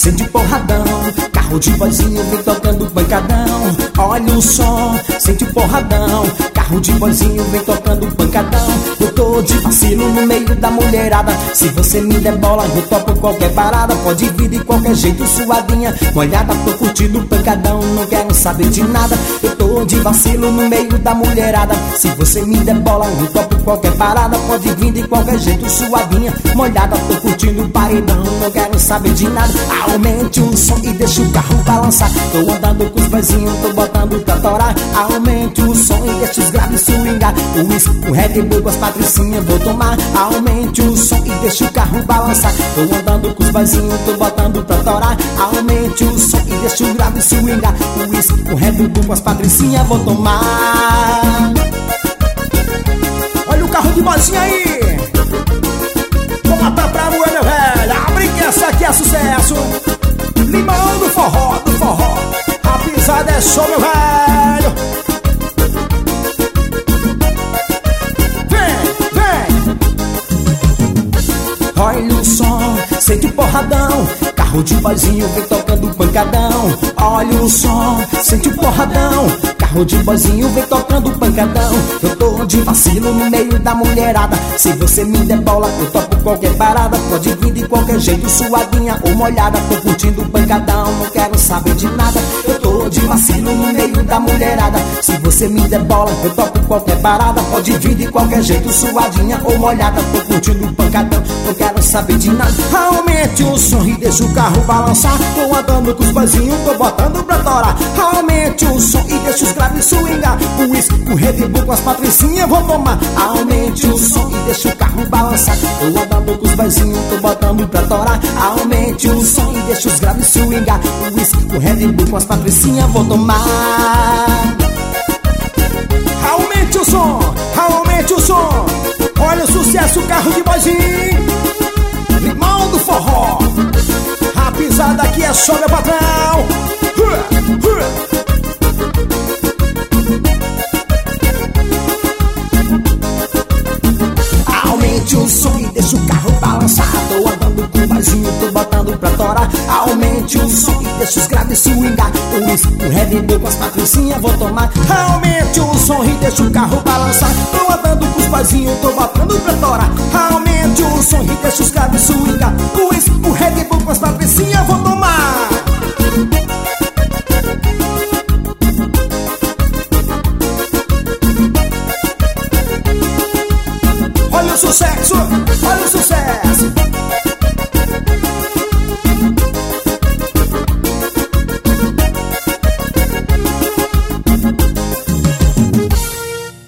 sente porradão. Carro de boizinho vem tocando pancadão. Olha o som, sente porradão. Carro de boizinho vem tocando pancadão. Eu tô de vacilo no meio da mulherada. Se você me der bola, eu topo qualquer parada. Pode vir de qualquer jeito, suadinha, molhada. Tô curtindo pancadão, não quero saber de nada. Eu tô de vacilo no meio da mulherada. Se você me der bola, eu topo qualquer parada. Pode vir de qualquer jeito, suadinha, molhada. Tô curtindo paredão, não quero saber de nada. Aumente o som e deixa o carro balançar. Tô andando com os pezinhos, tô botando pra torar. Aumente o som e deixa os graves swingar. O Red Bull com as patricinhas vou tomar. Aumente o som e deixa o carro balançar. Tô andando com os pezinhos, tô botando pra torar. Aumente o som e deixa o grave swingar. O Red Bull com as patricinhas vou tomar. Olha o carro de boizinha aí. Vou matar pra moer, meu velho. Abre que essa aqui é sucesso. Limão do forró, do forró. A pisada é show, meu velho. Vem, vem. Olha o som, sente porradão. Carro de boizinho vem tocando pancadão. Olha o som, sente porradão. Carro de boizinho vem tocando pancadão. Eu tô de vacilo no meio da mulherada. Se você me der bola, eu topo qualquer parada. Pode vir de qualquer jeito, suadinha ou molhada. Tô curtindo pancadão, não quero saber de nada. Eu tô de vacilo no meio da mulherada. Se você me der bola, eu topo qualquer parada. Pode vir de qualquer jeito, suadinha ou molhada. Tô curtindo pancadão, não quero saber de nada. Aumente o som e deixa o carro balançar. Tô andando com os pezinhos, tô botando pra torar. Aumente o som e deixa os graves swingar. O Red Bull com as patricinhas vou tomar. Aumente o som e deixa o carro balançar. Tô andando com os pezinhos, tô botando pra torar. Aumente o som e deixa os graves swingar. O Red Bull com as patricinhas vou tomar. Aumente o som, aumente o som. Olha o sucesso, o carro de boizinho. Limão do forró. A pisada aqui é só, meu patrão. Aumente o som e deixa o carro balançar. Tô andando com o boizinho, tô botando pra torar. Aumente o som e deixa os graves swingar. O Red Bull com as patricinhas vou tomar. Aumente o som e deixa o carro balançar. Tô andando com os boizinhos, tô botando pra torar. Aumente o som e deixa os graves swingar. O Red Bull com as patricinhas vou tomar. Olha o sucesso,